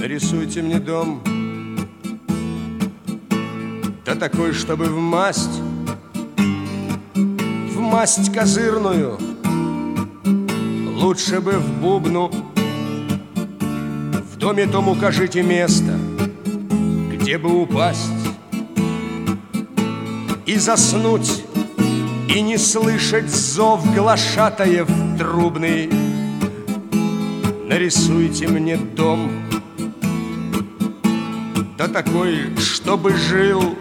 Нарисуйте мне дом, да такой, чтобы в масть козырную, лучше бы в бубну. В доме том укажите место, где бы упасть и заснуть, и не слышать зов глашатаев трубный. Нарисуйте мне дом, да такой, чтобы жил,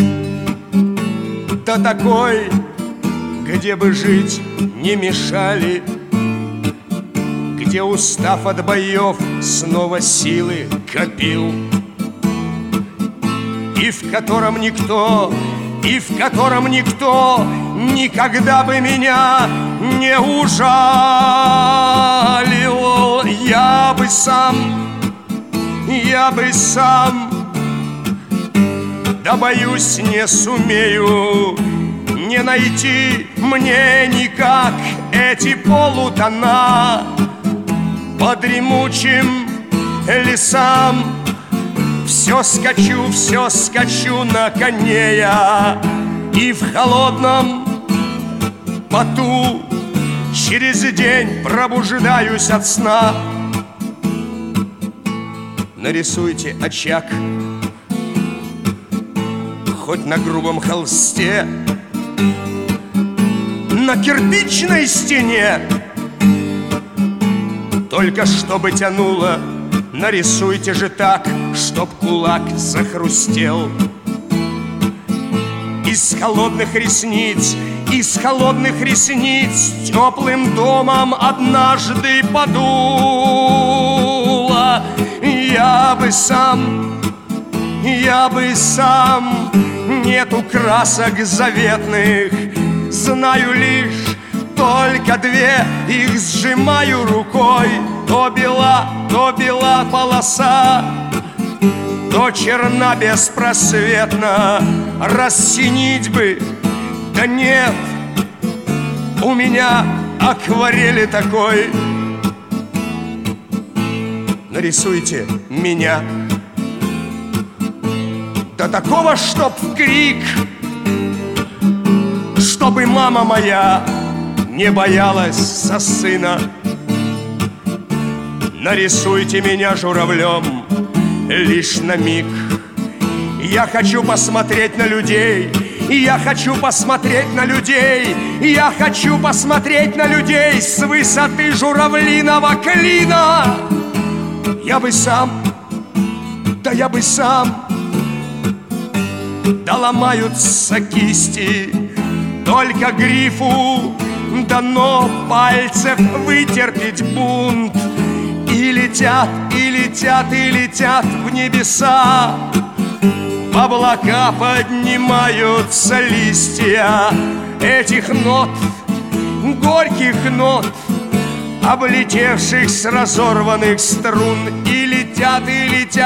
да такой, где бы жить не мешали, где, устав от боев, снова силы копил, и в котором никто никогда бы меня не ужалил. Я бы сам, да боюсь, не сумею не найти мне никак эти полутона по дремучим лесам. Все скачу на коне я, и в холодном поту через день пробуждаюсь от сна. Нарисуйте очаг, хоть на грубом холсте, на кирпичной стене, только чтобы тянуло. Нарисуйте же так, чтоб кулак захрустел. Из холодных ресниц теплым домом однажды подуло. Я бы сам, нету красок заветных, знаю лишь только две, их сжимаю рукой. То бела полоса, то черна беспросветно. Рассинить бы, да нет у меня акварели такой. Нарисуйте меня, да такого, чтоб в крик, чтобы мама моя не боялась за сына. Нарисуйте меня журавлем лишь на миг. Я хочу посмотреть на людей, я хочу посмотреть на людей, я хочу посмотреть на людей с высоты журавлиного клина. Я бы сам, да ломаются кисти, только грифу дано пальцев вытерпеть бунт. И летят в небеса, в облака поднимаются листья этих нот, горьких нот, облетевших с разорванных струн. И летят в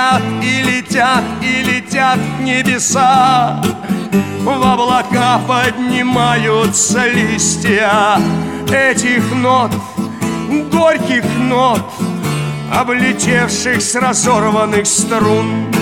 небеса, в облака поднимаются листья этих нот, горьких нот, облетевших с разорванных струн.